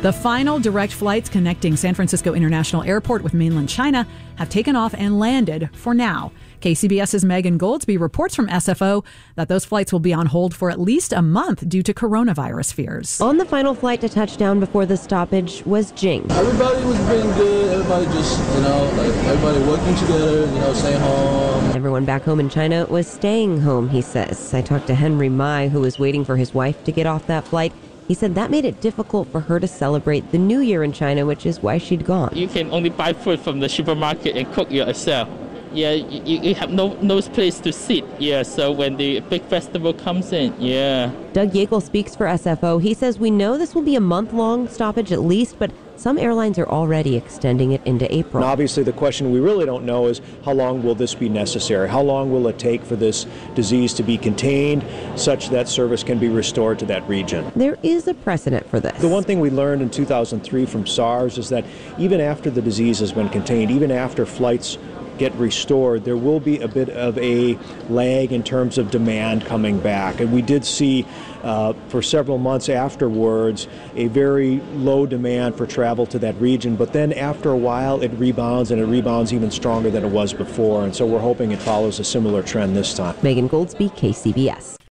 The final direct flights connecting San Francisco International Airport with mainland China have taken off and landed for now. KCBS's Megan Goldsby reports from SFO that those flights will be on hold for at least a month due to coronavirus fears. On the final flight to touchdown before the stoppage was Jing. Everybody was being good. Everybody just, everybody working together, staying home. Everyone back home in China was staying home, he says. I talked to Henry Mai, who was waiting for his wife to get off that flight. He said that made it difficult for her to celebrate the New Year in China, which is why she'd gone. You can only buy food from the supermarket and cook yourself. Yeah, you have no place to sit. Yeah, so when the big festival comes in, yeah. Doug Yeagle speaks for SFO. He says we know this will be a month-long stoppage at least, but some airlines are already extending it into April. And obviously, the question we really don't know is how long will this be necessary? How long will it take for this disease to be contained such that service can be restored to that region? There is a precedent for this. The one thing we learned in 2003 from SARS is that even after the disease has been contained, even after flights get restored, there will be a bit of a lag in terms of demand coming back. And we did see for several months afterwards a very low demand for travel to that region. But then after a while, it rebounds, and it rebounds even stronger than it was before. And so we're hoping it follows a similar trend this time. Megan Goldsby, KCBS.